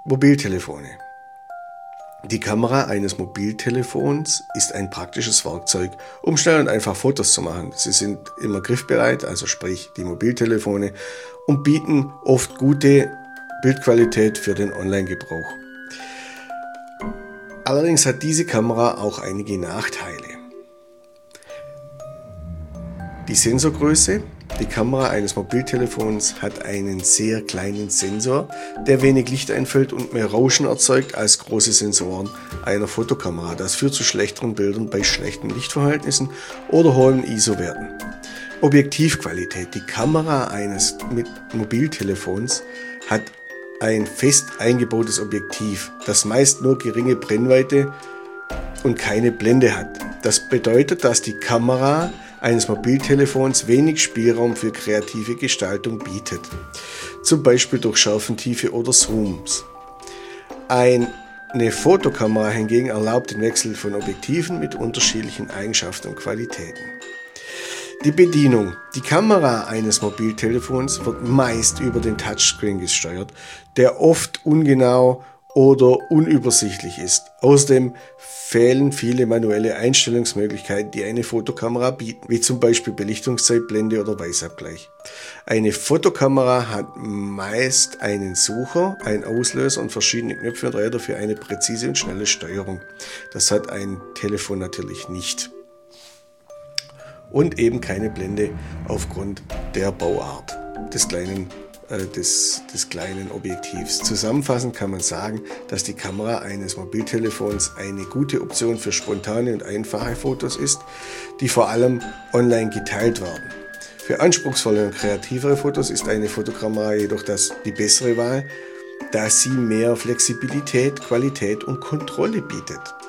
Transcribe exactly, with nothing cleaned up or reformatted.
Mobiltelefone. Die Kamera eines Mobiltelefons ist ein praktisches Werkzeug, um schnell und einfach Fotos zu machen. Sie sind immer griffbereit, also sprich die Mobiltelefone, und bieten oft gute Bildqualität für den Online-Gebrauch. Allerdings hat diese Kamera auch einige Nachteile. Die Sensorgröße. Die Kamera eines Mobiltelefons hat einen sehr kleinen Sensor, der wenig Licht einfällt und mehr Rauschen erzeugt als große Sensoren einer Fotokamera. Das führt zu schlechteren Bildern bei schlechten Lichtverhältnissen oder hohen I S O-Werten. Objektivqualität. Die Kamera eines Mobiltelefons hat ein fest eingebautes Objektiv, das meist nur geringe Brennweite und keine Blende hat. Das bedeutet, dass die Kamera eines Mobiltelefons wenig Spielraum für kreative Gestaltung bietet, zum Beispiel durch Schärfentiefe oder Zooms. Eine Fotokamera hingegen erlaubt den Wechsel von Objektiven mit unterschiedlichen Eigenschaften und Qualitäten. Die Bedienung. Die Kamera eines Mobiltelefons wird meist über den Touchscreen gesteuert, der oft ungenau oder unübersichtlich ist. Außerdem fehlen viele manuelle Einstellungsmöglichkeiten, die eine Fotokamera bieten, wie zum Beispiel Belichtungszeit, Blende oder Weißabgleich. Eine Fotokamera hat meist einen Sucher, einen Auslöser und verschiedene Knöpfe und Räder für eine präzise und schnelle Steuerung. Das hat ein Telefon natürlich nicht. Und eben keine Blende aufgrund der Bauart des kleinen Des, des kleinen Objektivs. Zusammenfassend kann man sagen, dass die Kamera eines Mobiltelefons eine gute Option für spontane und einfache Fotos ist, die vor allem online geteilt werden. Für anspruchsvolle und kreativere Fotos ist eine Fotokamera jedoch das, die bessere Wahl, da sie mehr Flexibilität, Qualität und Kontrolle bietet.